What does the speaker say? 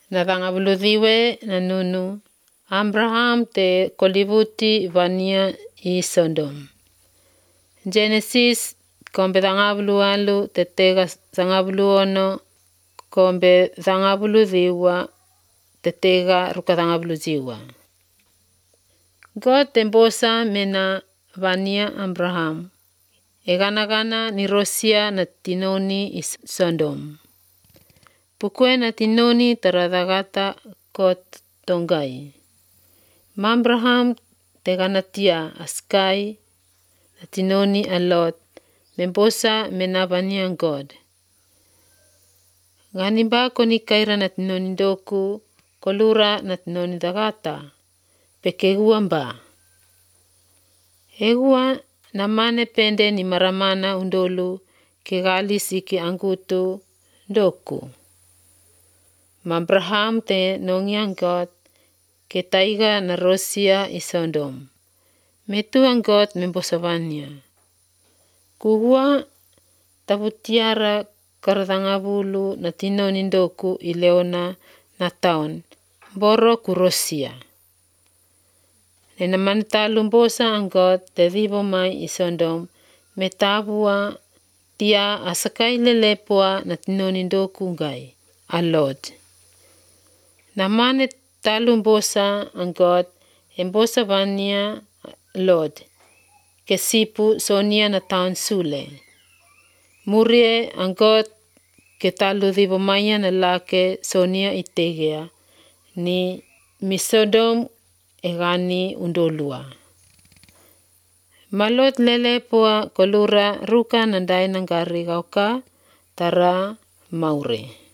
na thangavuluthiwe na nunu, Abraham te kolivuti vania I Sodom. Genesis kombe thangavulualu te tega thangavuluono kombe thangavuluthiwa te tega ruka thangavuluthiwa. God te mbosa mena vania Abraham. Eganagana ni Rosia na tinoni I Sodom. Pukue na tinoni tarathagata kot tongai. Abraham te ganatia askai na tinoni a Lot. Membosa mena vania God. Ganimba koni kaira na tinoni doku kolura na tinoni dagata. Pekegua mba. Egua na mane pende ni maramana undolu kegali siki angutu doku. Abraham te nongiang God ke taiga na Rosia I Sodom. Metu ang God membosavania. Kugua tabutiara karathangavulu na tinoni doku I Leona na taon. Boro ku Rosia. Nena manitalu mbosa ang God te vivo mai I Sodom. Metavua tia asakai lelepua na tinoni doku ngai. A Lord. Na mane talu mbosa ang God embosa vania Lord. Kesipu sonia na taon sule. Murie ang God ke talu vivo maya na lake sonia itegea. Ni misodom egani undolua. Malot lelepua kolura ruka nandai nangari gauka tara maure.